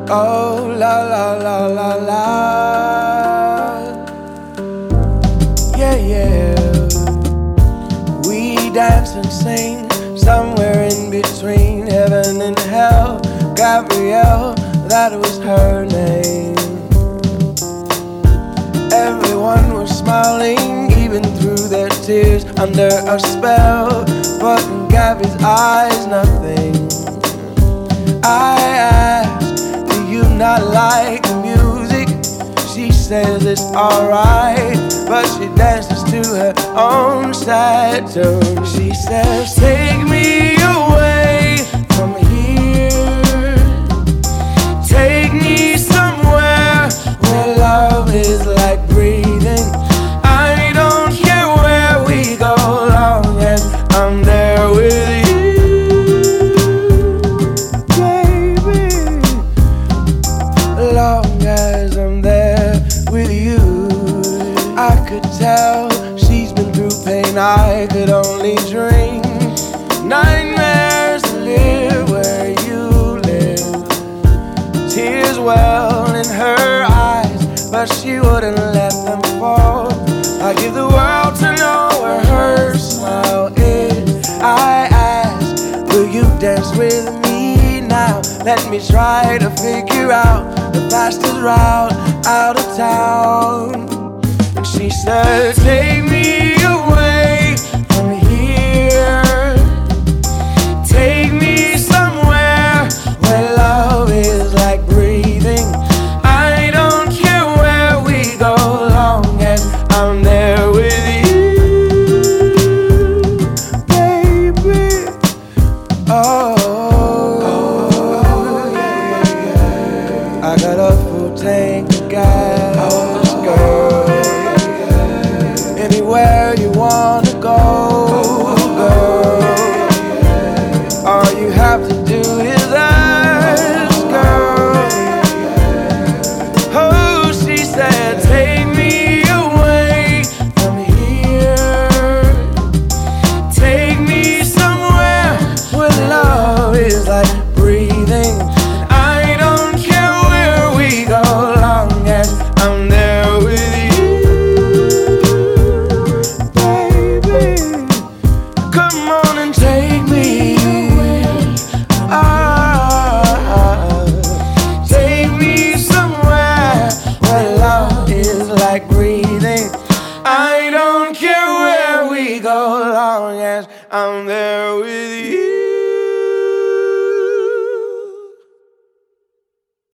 Oh, la la la la la. Yeah, yeah. We dance and sing somewhere in between heaven and hell. Gabrielle, that was her name. Everyone was smiling, even through their tears, under a spell. But in Gabby's eyes, nothing. I asked, do you not like the music? She says it's alright, but she dances to her own sad tune. She says, take me away from here. Take me somewhere where love is like breathing. I don't care where we go, long as I'm there with you. Long as I'm there with you. I could tell she's been through pain I could only dream. Nightmares to live where you live. Tears well in her eyes, but she wouldn't let them fall. I give the world to know where her smile is. I ask, will you dance with me now? Let me try to figure out the fastest route out of town. And she said, take me